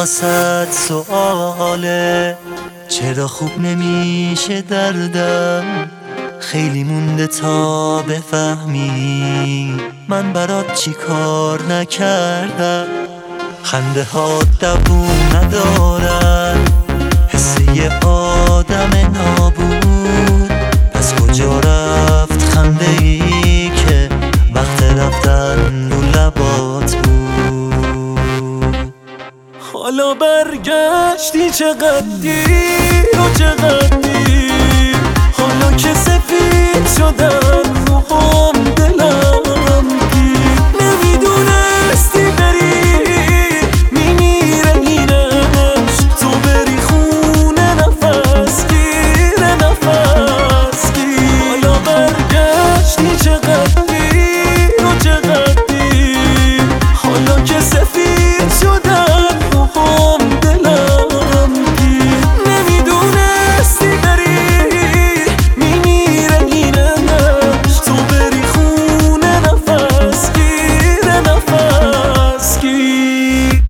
واسط سؤاله چرا خوب نمیشه دردم، خیلی مونده تا بفهمی من برات چی کار نکردم. خنده ها دووم ندارن، حس یه آدم نابود، پس کجا رفت خنده ای که وقت رفتن رو لبات بود. حالا برگشتی چقدر دیر و چقدر دیر، حالا که سفید شدن روحام دلم گیر. نمیدونستی بری میمیره اینش، تو بری خونه نفس گیر نفس گیر. حالا برگشتی چقدر دیر و چقدر دیر، حالا که سفید شدن روحام دلم گیر. نمیدونستی بری میمیره اینش، تو بری خونه نفس گیر نفس گیر.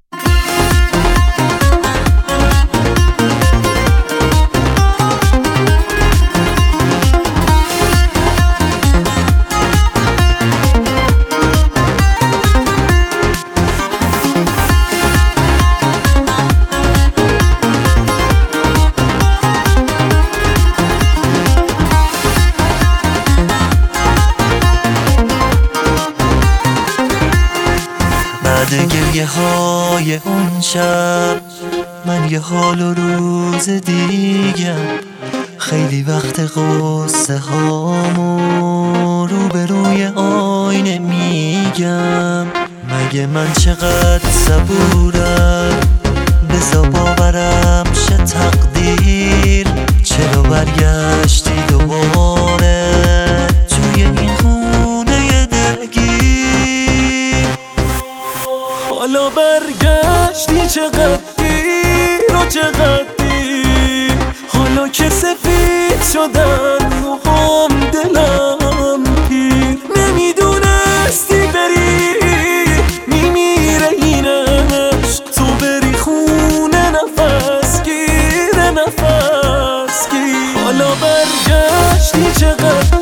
بعد گریه های اون شب من یه حال و روز دیگم، خیلی وقت قصه هامو روبروی آینه میگم. مگه من چقدر صبورم، بزا باورم شه تقدیر، چرا برگشتی دوباره توی این خونه دلگیر. حالا برگشتی چقدر دیر و چقدر دیر، حالا که سفید شدن روحام دلم گیر. نمیدونستی بری میمیره اینش، تو بری خونه نفس گیر نفس گیر. حالا برگشتی چقدر